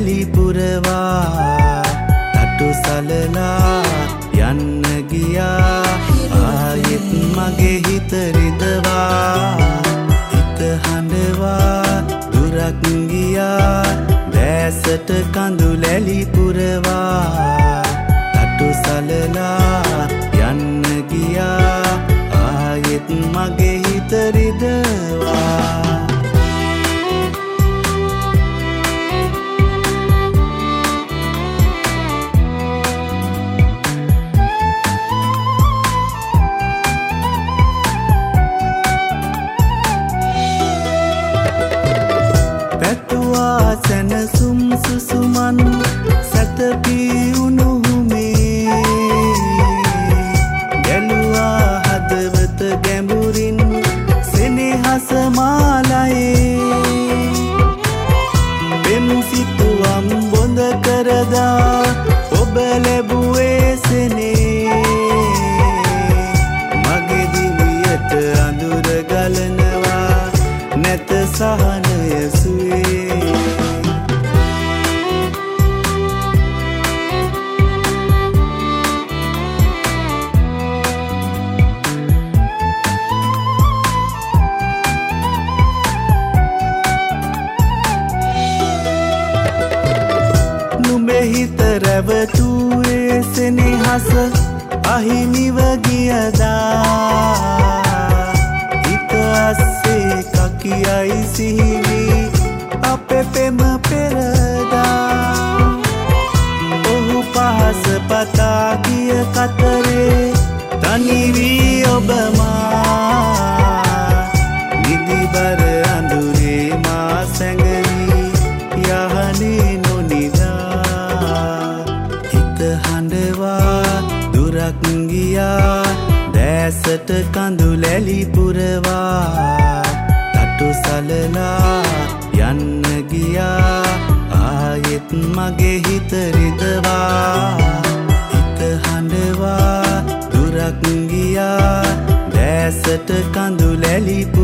ලැලි පුරවා තටු සලලා යන්න ගියා ආයෙත් මගේ හිත රිදවා හිත හඬවා දුරක් ගියා දැසට කඳු ලැලි පුරවා තටු සලලා යන්න ගියා ආයෙත් මගේ හිත රිදවා සැනසුම් සුසුමන් සැතපී උණුහුමේ ගැලුවා හදවත ගැඹුරින් සෙනෙහස මාලයේ පෙම් සිතුවම් බොඳ කරදා ඔබ ලැබුවේ සෙනේ මගේ දිවියට අඳුර ගලනවා නැත සහනය සුවේ හිත රැවටුවේ සෙනෙහස අහිමිව ගියදා හිත අස්සේ කකියයි සිහිවි අපේ පෙම පෙරදා ඔහු පහස පතා ගිය කතරේ තනිවී ඔබමා නිදිබර අඳුරේ මා සැඟවී යහනේ හඬවා දුරක් ගියා දැසට කඳු ලැලි පුරවා තටු සලලා යන්න ගියා ආයෙත් මගේ හිත රිදවා හිත හඬවා දුරක් ගියා දැසට කඳු ලැලි